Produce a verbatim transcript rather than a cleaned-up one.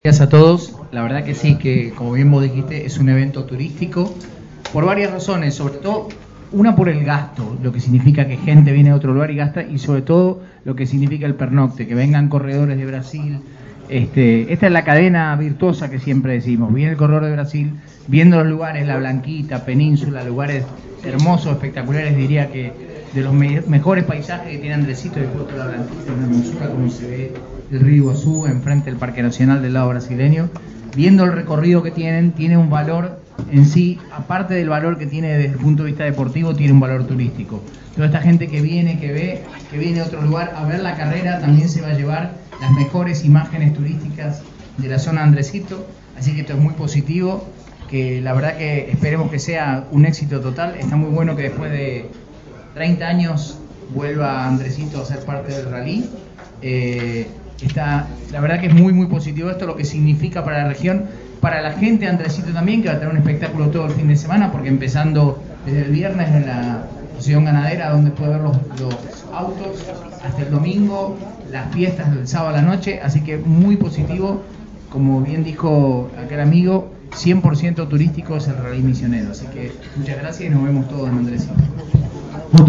Gracias a todos. La verdad que sí, que como bien vos dijiste, es un evento turístico por varias razones, sobre todo una por el gasto, lo que significa que gente viene de otro lugar y gasta, y sobre todo lo que significa el pernocte, que vengan corredores de Brasil. Este, esta es la cadena virtuosa que siempre decimos. Viene el corredor de Brasil, viendo los lugares, La Blanquita, Península, lugares hermosos, espectaculares, diría que de los me mejores paisajes que tiene Andresito y Puerto La Blanquita, una hermosura como se ve el río Iguazú enfrente del Parque Nacional del lado brasileño. Viendo el recorrido que tienen, tiene un valor en sí, aparte del valor que tiene desde el punto de vista deportivo, tiene un valor turístico. Toda esta gente que viene, que ve, que viene de otro lugar a ver la carrera, también se va a llevar las mejores imágenes turísticas de la zona de Andresito, así que esto es muy positivo, que la verdad que esperemos que sea un éxito total. Está muy bueno que después de treinta años vuelva Andresito a ser parte del rally. Eh, está, la verdad que es muy muy positivo esto, lo que significa para la región, para la gente de Andresito también, que va a tener un espectáculo todo el fin de semana, porque empezando desde el viernes en la posición ganadera, donde puede ver los, los autos, hasta el domingo, las fiestas del sábado a la noche, así que muy positivo. Como bien dijo aquel amigo, cien por ciento turístico es el rally misionero, así que muchas gracias y nos vemos todos en Andresito.